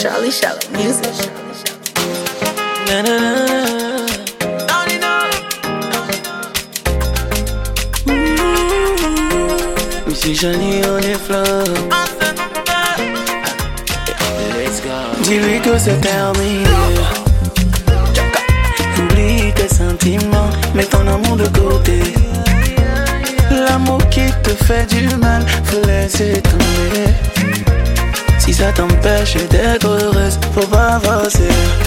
Charlie Shallow Music. Na, na, na, na. Monsieur Johnny on est flow. Let's go. Dis-lui que c'est terminé. Oublie tes sentiments, mets ton amour de côté. L'amour qui te fait du mal, faut laisser tomber. Si ça t'empêche d'être heureuse, faut pas forcer.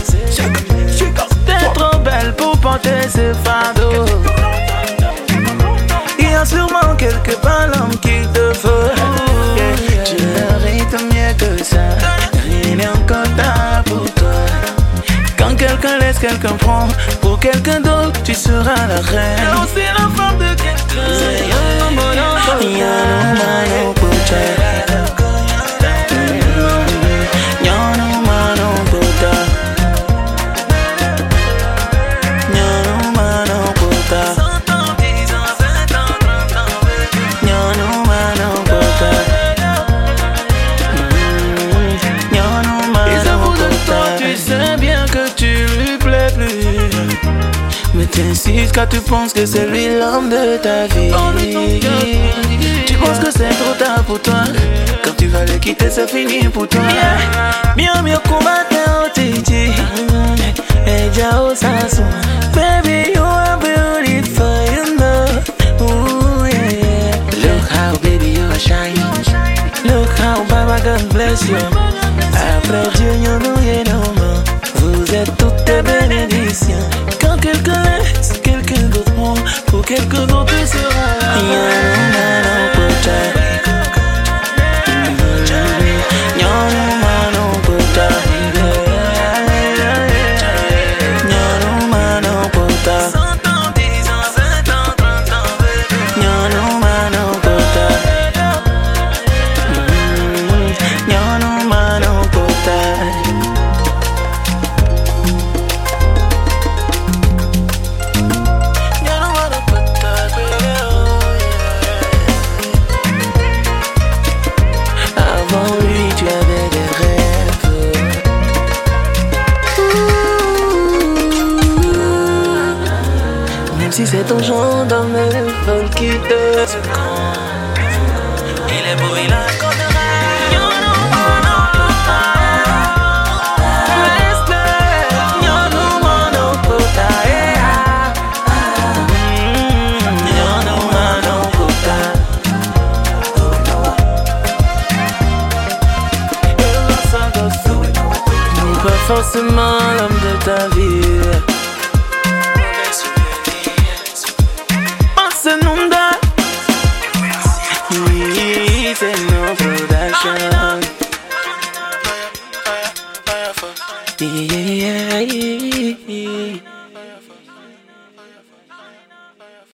T'es trop belle pour porter ce fardeau. Il y a sûrement quelque part l'homme qu'il te faut. Tu mérites mieux que ça. Il est encore tard pour toi. Quand quelqu'un laisse quelqu'un prendre pour quelqu'un d'autre, tu seras la reine. Et aussi la femme de quelqu'un. Mais t'insistes car tu penses que c'est lui l'homme de ta vie. Tu penses que c'est trop tard pour toi. Quand tu vas le quitter, c'est fini pour toi. Bien mieux combattre au titi. Et Jao Sassou. Baby, you are beautiful, you know. Ooh, yeah. Look how baby you are shining. Look how Baba God bless you. Après Dieu, you know, you know. Vous êtes toutes des bénédictions. Quand quelqu'un laisse quelqu'un d'autre prend pour quelqu'un d'autre sera si c'est ton genre d'homme qui te secoue. Il est beau, il a un corps de rêve. Pas forcément l'homme de ta vie. C'est no production. Yeah, yeah, yeah.